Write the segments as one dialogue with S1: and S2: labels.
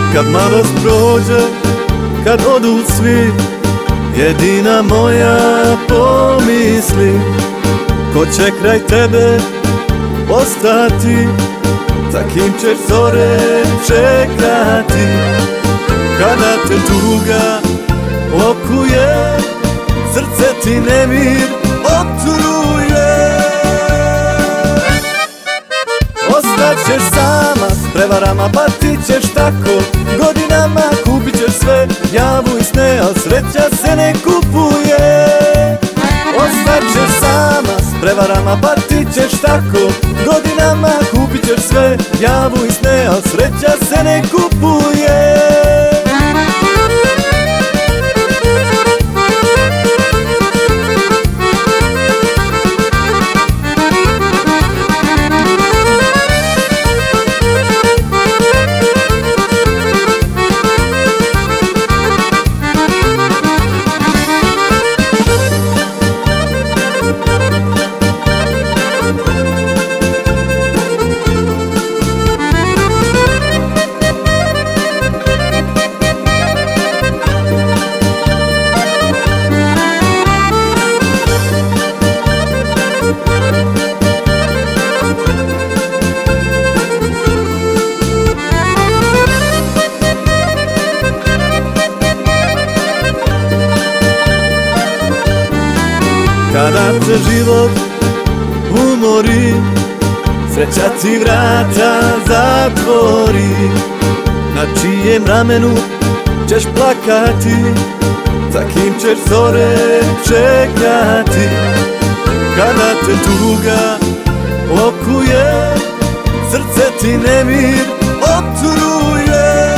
S1: Kad mladost prođe, kad odu svi, jedina moja pomisli, ko će kraj tebe ostati, za kim ćeš zore čekati. Kada te tuga okuje, srce ti nemir otruje. Ostaćeš sama s prevarama, patit ćeš tako godinama, kupit ćeš sve, javu i sne, al sreća se ne kupuje. Ostaćeš sama s prevarama, patit ćeš tako godinama, kupit ćeš sve, javu i sne, al sreća se ne kupuje. Kada te život umori, sreća ti vrata zatvori. Na čijem ramenu ćeš plakati, za kim ćeš zore čekati. Kada te tuga okuje, srce ti nemir otruje.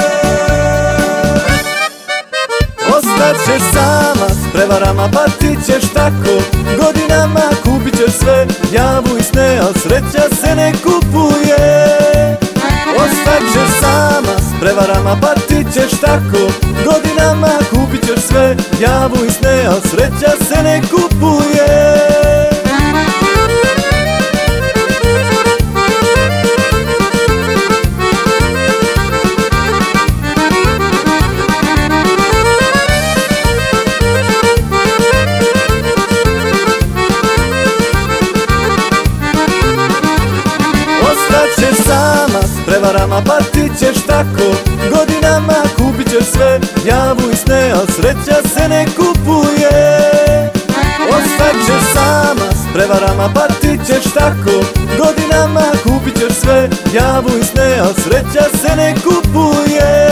S1: Ostaćeš sama s prevarama, patit ćeš tako godinama, kupit ćeš sve, javu i sne, al sreća se ne kupuje. Ostaćeš sama s prevarama, patit ćeš tako godinama, kupit ćeš sve, javu i sne, al sreća se ne kupuje. Ostaćeš sama s prevarama, patit ćeš tako godinama, kupit ćeš sve, javu i sne, al sreća se ne kupuje. Ostaćeš sama s prevarama, patit ćeš tako godinama, kupit ćeš sve, javu i sne, al sreća se ne kupuje.